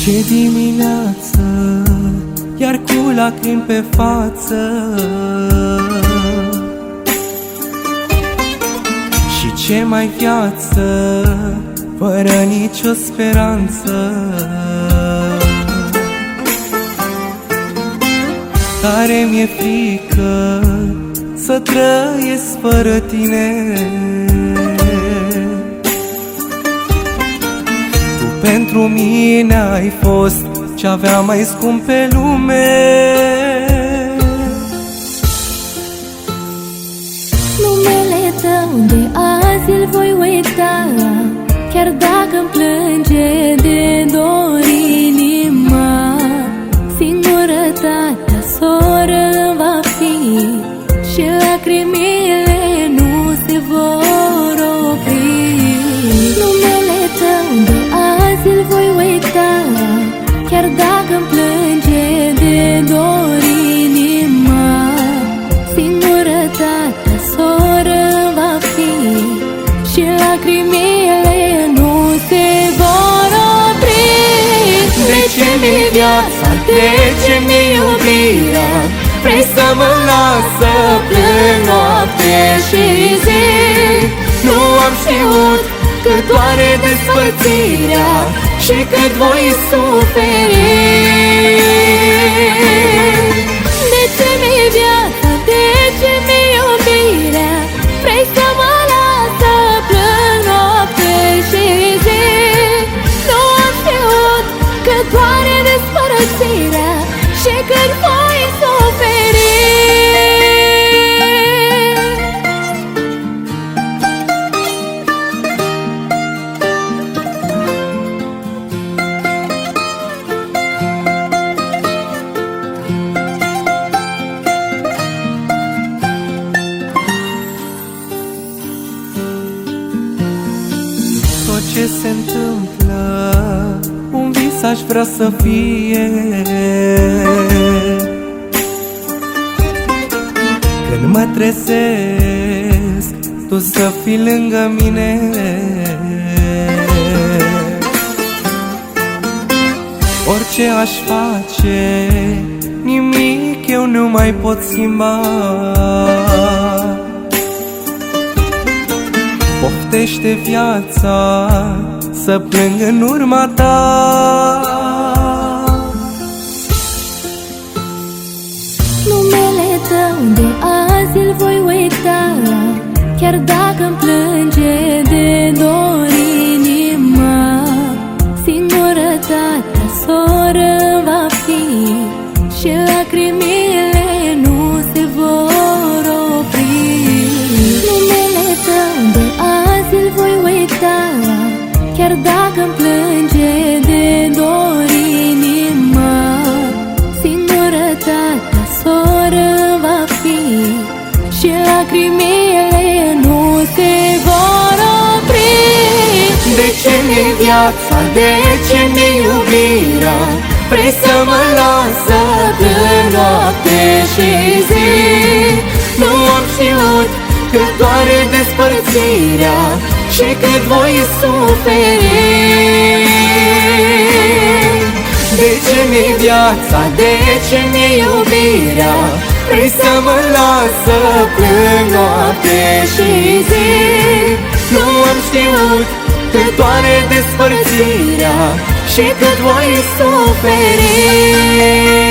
Ce dimineață, iar cu lacrimi pe față, și ce mai viață, fără nicio speranță. Tare mi-e frică să trăiesc fără tine. Tu pentru mine ai fost ce-avea mai scump pe lume. Numele tău de azi îl voi uita, chiar dacă-mi plânge de dor inima. Singurătatea soră va fi și lacrimile nu se vor opri. Numele tău de azi îl voi uita, chiar dacă-mi plânge de dor inima. Singurătatea soră va fi și lacrimile nu se vor opri. De ce mi-e viața, de ce mi-e iubirea? Vrei să mă las să plâng noapte și zi? Nu am știut cât doare despărțirea și cât voi suferi. De ce mi-e viața, de ce mi-e iubirea? Vrei să mă las să plâng noapte și zi? Nu am știut cât doare despărțirea și cât voi suferi. Tot ce se întâmplă, un vis aș vrea să fie. Când mă trezesc, tu să fii lângă mine. Orice aș face, nimic eu nu mai pot schimba. Poftește viața să plâng în urma ta. Numele tău de azi îl voi uita, chiar dacă-mi plânge de dor inima. Singurătatea soră va fi și lacrimile nu se vor opri. Numele tău de azi îl voi uita, chiar dacă-mi plânge de dor inima. Singurătatea soră va fi și lacrimile nu se vor opri. De ce mi-e viața, de ce mi-e iubirea? Vrei să mă las să plâng noapte și zi? Nu am știut cât doare despărțirea și cât voi suferi. De ce mi-e viața, de ce mi-e iubirea? Vrei să mă las să plâng noapte și zi? Nu am știut cât doare despărțirea și cât voi suferi.